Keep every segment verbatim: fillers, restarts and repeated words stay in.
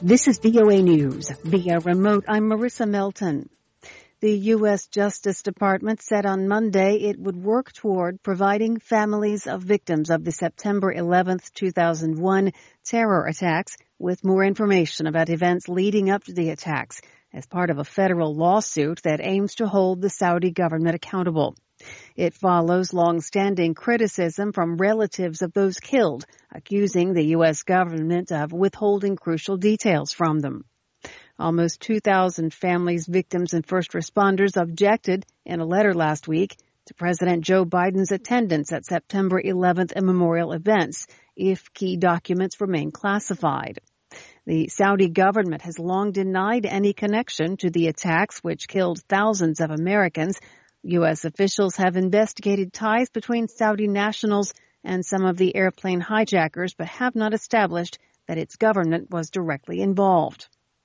This is V O A News. Via remote, I'm Marissa Melton. The U S Justice Department said on Monday it would work toward providing families of victims of the September eleventh, two thousand one terror attacks with more information about events leading up to the attacks as part of a federal lawsuit that aims to hold the Saudi government accountable. It follows long-standing criticism from relatives of those killed, accusing the U S government of withholding crucial details from them. Almost two thousand families, victims, and first responders objected in a letter last week to President Joe Biden's attendance at September eleventh memorial events if key documents remain classified. The Saudi government has long denied any connection to the attacks which killed thousands of Americans. U S officials have investigated ties between Saudi nationals and some of the airplane hijackers, but have not established that its government was directly involved.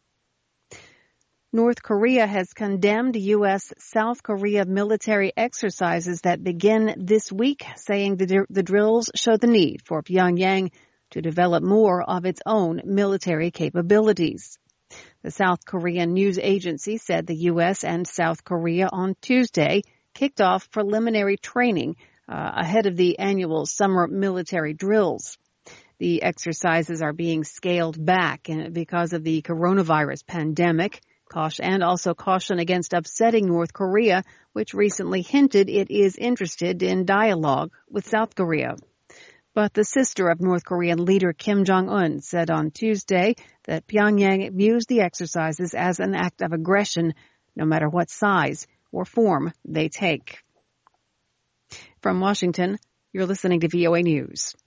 North Korea has condemned U S South Korea military exercises that begin this week, saying the, the drills show the need for Pyongyang to develop more of its own military capabilities. The South Korean news agency said the U S and South Korea on Tuesday kicked off preliminary training uh, ahead of the annual summer military drills. The exercises are being scaled back because of the coronavirus pandemic, caution, and also caution against upsetting North Korea, which recently hinted it is interested in dialogue with South Korea. But the sister of North Korean leader Kim Jong-un said on Tuesday that Pyongyang views the exercises as an act of aggression, no matter what size or form they take. From Washington, you're listening to V O A News.